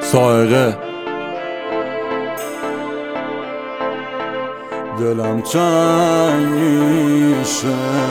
سائقه دلم تنگ میشه.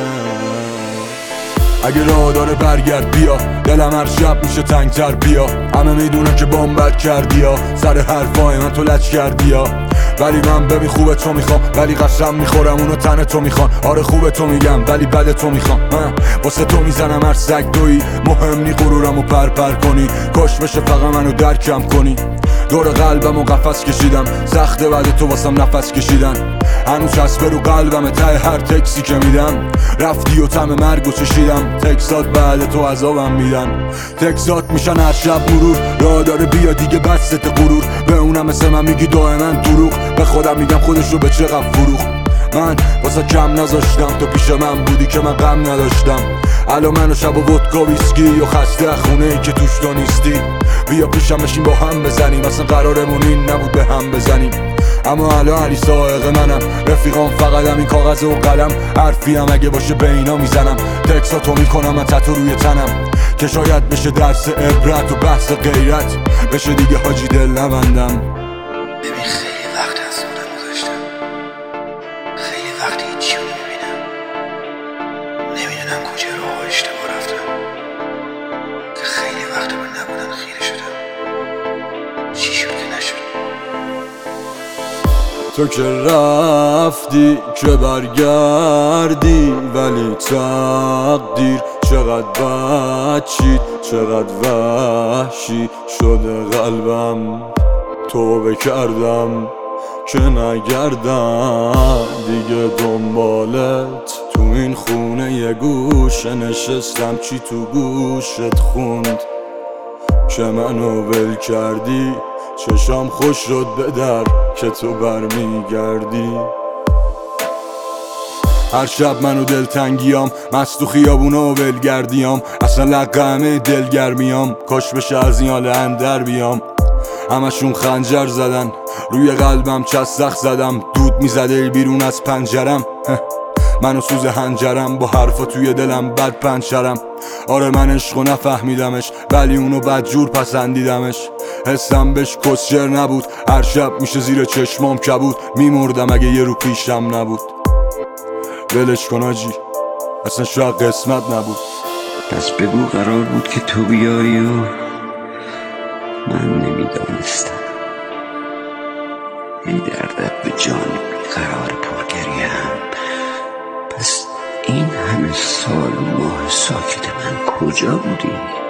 اگه راه داره برگرد بیا، دلم هر شب میشه تنگتر بیا. همه میدونن که بد کردی ها، سر حرفای من تو لج کردی ها. ولی من ببین خوبه تو میخوام، ولی قسم میخورم اونو تن تو میخوان. آره خوبه تو میگم ولی بد تو میخوام. من واسه تو میزنم هر سگ دویی، مهم نی غرورمو پر کنی. کش بشه فقط منو درکم کنی. دور قلبمو قفس کشیدم، سخته بعد تو واسم نفس کشیدن. هنوز چسبه رو قلبمه ته هر تکسی که میدم. رفتی و طعم مرگو چشیدم، تکسات بعد تو عذابم میدن. تکسات میشن هر شب مرور، راه داره بیا دیگه بست غرور. به اونم مثل من میگی دائما دروغ، به خودم میگم خودش رو به چقدر فروخت. من واسه کم نذاشتم، تو پیش من بودی که من غم نداشتم. الان من و شب و ودکا ویسکی و خسته خونه ای که توش تو نیستی. بیا پیشم بشین با هم بزنیم، اصلا قرارمون این نبود به هم بزنیم. اما الان علی سائق منم، رفیقام فقط همین کاغذ و قلم. حرفی هم اگه باشه به اینا میزنم، تکساتو میکنم من تتو روی تنم. که شاید بشه درس عبرت و بحث غیرت، بشه دیگه حاجی دل نبندم. ببین خیلی وقت از خودم گذاشتم، خیلی وقت هیچی رو نمیبینم. نمیدونم کجا راه اشتباه رفتم، که خیلی وقت من نبودن خیره شدم. چی شد که نشد؟ تو که رفتی که برگردی، ولی تقدیر چقدر بد چید، چقدر وحشی شده قلبم. توبه کردم که نگردم دیگه دنبالت. تو این خونه یه گوشه نشستم، چی تو گوشت خوند که منو ول کردی. چشام خوش شد به در که تو برمیگردی. هر شب منو دلتنگیام، مست تو خیابونا و ولگردیام. اصلا لقمه دلگرمیام، کاش بشه از این حال اندر بیام. همشون خنجر زدن روی قلبم، چسخ زدم دود میزده بیرون از پنجرم. منو سوز هنجرم، با حرفا توی دلم بد پنچرم. آره من عشقو نفهمیدمش، ولی اونو بدجور پسندیدمش. حسم بهش کسچر نبود، هر شب میشه زیر چشمام کبود. میمردم اگه یه رو پیشم نبود. ولش کن آجی، اصلا شاید قسمت نبود. پس بگو قرار بود که تو بیای و من نمیدانستم. این دردت به جان قرار پرگریم. پس این همه سال و ماه ساکت من کجا بودی؟